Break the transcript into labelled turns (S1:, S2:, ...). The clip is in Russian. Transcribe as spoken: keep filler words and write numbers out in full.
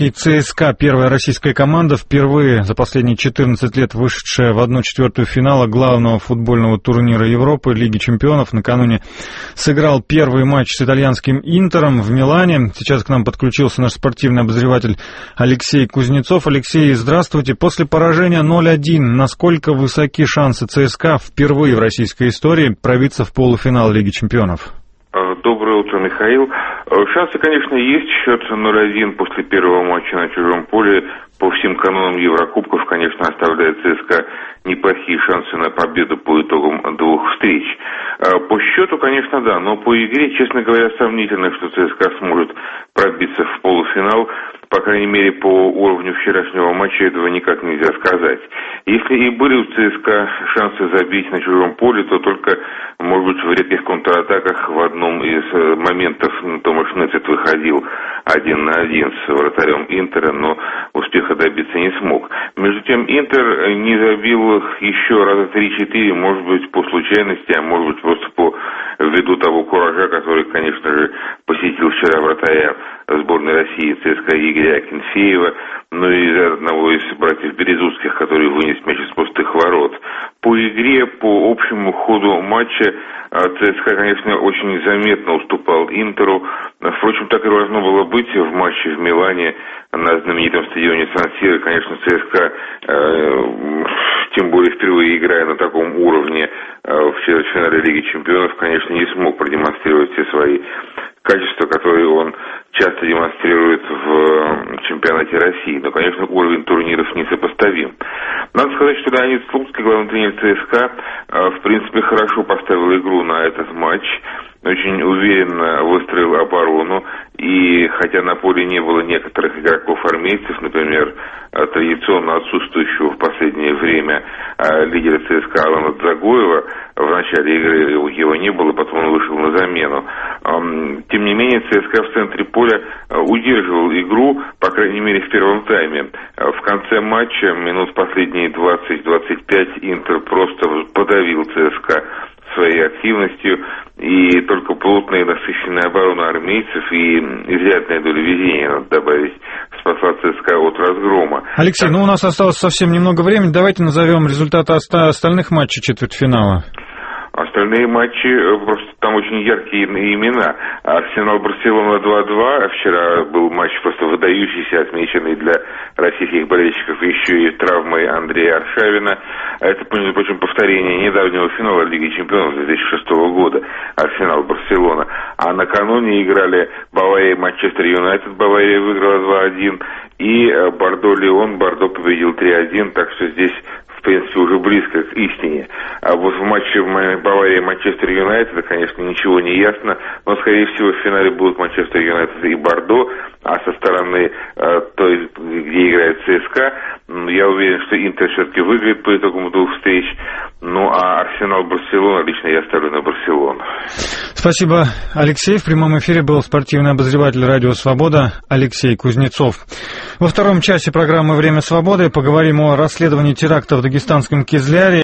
S1: итальянский ЦСКА, первая российская команда, впервые за последние четырнадцать лет вышедшая в одну четвертую финала главного футбольного турнира Европы, Лиги чемпионов. Накануне сыграл первый матч с итальянским Интером в Милане. Сейчас к нам подключился наш спортивный обозреватель Алексей Кузнецов. Алексей, здравствуйте. После поражения ноль один, насколько высоки шансы ЦСКА впервые в российской истории пробиться в полуфинал Лиги чемпионов?
S2: Доброе утро, Михаил. Шансы, конечно, есть. Счет ноль один после первого матча на чужом поле по всем канонам Еврокубков, конечно, оставляет ЦСКА неплохие шансы на победу по итогам двух встреч. По счету, конечно, да, но по игре, честно говоря, сомнительно, что ЦСКА сможет пробиться в полуфинал. По крайней мере, по уровню вчерашнего матча этого никак нельзя сказать. Если и были у ЦСКА шансы забить на чужом поле, то только, может быть, в редких контратаках в одном из моментов Томаш Нецет выходил один на один с вратарем Интера, но успеха добиться не смог. Между тем, Интер не забил еще раза три-четыре, может быть, по случайности, а может быть, просто по ввиду того куража, который, конечно же, посетил вчера вратаря сборной России ЦСКА Игоря Акинфеева, ну и из одного из братьев Березутских, который вынес мяч из пустых ворот. По игре, по общему ходу матча ЦСКА, конечно, очень заметно уступал Интеру. Впрочем, так и должно было быть в матче в Милане на знаменитом стадионе Сан-Сиро. Конечно, ЦСКА, э, тем более впервые играя на таком уровне э, в четвертьфинале Лиги чемпионов, конечно, не смог продемонстрировать все свои качества, которые он часто демонстрирует в чемпионате России. Но, конечно, уровень турниров несопоставим. Надо сказать, что Леонид Слуцкий, главный тренер ЦСКА, в принципе, хорошо поставил игру на этот матч. Очень уверенно выстроил оборону. И хотя на поле не было некоторых игроков-армейцев, например, традиционно отсутствующего в последнее время лидера ЦСКА Алана Дзагоева, в начале игры его не было, потом он вышел на замену. Тем не менее, ЦСКА в центре поля удерживал игру, по крайней мере, в первом тайме. В конце матча, минут последние двадцать-двадцать пять, Интер просто подавил ЦСКА своей активностью, и только плотная и насыщенная оборона армейцев и изрядная доля везения, надо добавить, спасла ЦСКА от разгрома.
S1: Алексей, так... ну у нас осталось совсем немного времени, давайте назовем результаты остальных матчей четвертьфинала.
S2: Остальные матчи, просто там очень яркие имена. Арсенал-Барселона два-два. Вчера был матч просто выдающийся, отмеченный для российских болельщиков еще и травмой Андрея Аршавина. Это, между прочим, повторение недавнего финала Лиги чемпионов две тысячи шестого года. Арсенал-Барселона. А накануне играли Бавария и Манчестер Юнайтед. Бавария выиграла два-один. И Бордо-Лион. Бордо победил три-один. Так что здесь, в принципе, уже близко к истине. А вот в матче Бавария и Манчестер Юнайтед, конечно, ничего не ясно, но, скорее всего, в финале будут Манчестер Юнайтед и Бордо, а со стороны э, той, где играет ЦСКА, я уверен, что Интер все-таки выиграет по итогам двух встреч, ну а Арсенал-Барселона, лично я ставлю на Барселону.
S1: Спасибо, Алексей. В прямом эфире был спортивный обозреватель «Радио Свобода» Алексей Кузнецов. Во втором часе программы «Время свободы» поговорим о расследовании теракта в дагестанском Кизляре.